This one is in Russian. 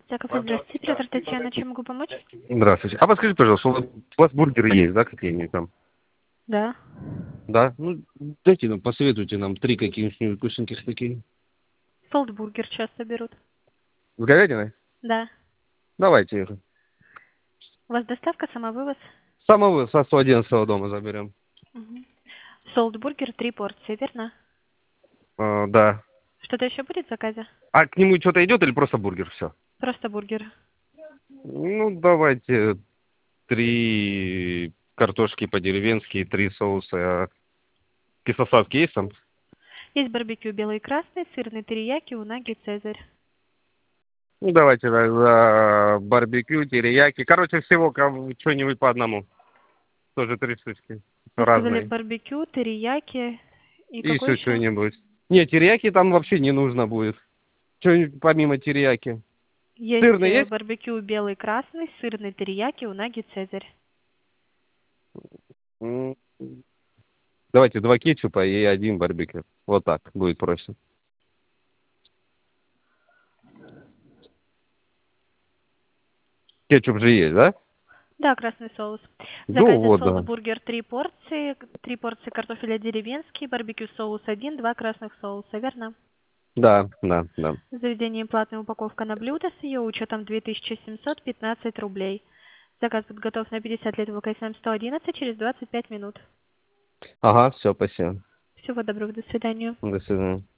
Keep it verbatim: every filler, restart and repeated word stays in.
Так, здравствуйте, оператор Татьяна, чем могу помочь? Здравствуйте. А подскажите, пожалуйста, у вас, у вас бургеры есть, да, какие-нибудь там? Да. Да? Ну, дайте нам, посоветуйте нам три каких-нибудь вкусненьких такие. Солдбургер часто берут. С говядиной? Да. Давайте их. У вас доставка, самовывоз? Самого со сто одиннадцатого дома заберем. Угу. Солдбургер, три порции, верно? А, да. Что-то еще будет в заказе? А к нему что-то идет или просто бургер, все? Просто бургер. Ну, давайте три картошки по-деревенски, три соуса. Кисло-сладкий есть там? Есть барбекю белый и красный, сырный терияки, унаги, цезарь. Ну, давайте да, за барбекю, терияки. Короче, всего кого- что-нибудь по одному. Тоже три штучки. Вы сказали Разные. барбекю, терияки и И какой еще еще? что-нибудь. Нет, терияки там вообще не нужно будет. Что-нибудь помимо терияки. Есть Сырный э, есть? барбекю белый и красный, сырный терияки, унаги, цезарь. М, Давайте два кетчупа и один барбекю. Вот так будет проще. Кетчуп же есть, да? Да, красный соус. В Ну заказе вот, да. солдбургер три порции, три порции картофеля деревенский, барбекю соус один, два красных соуса, верно? Да, да, да. В заведении платная упаковка на блюдо с ее учетом две тысячи семьсот пятнадцать рублей. Заказ будет готов на пятьдесят лет в КСМ сто одиннадцать через двадцать пять минут. Ага, все, спасибо. Всего доброго, до свидания. До свидания.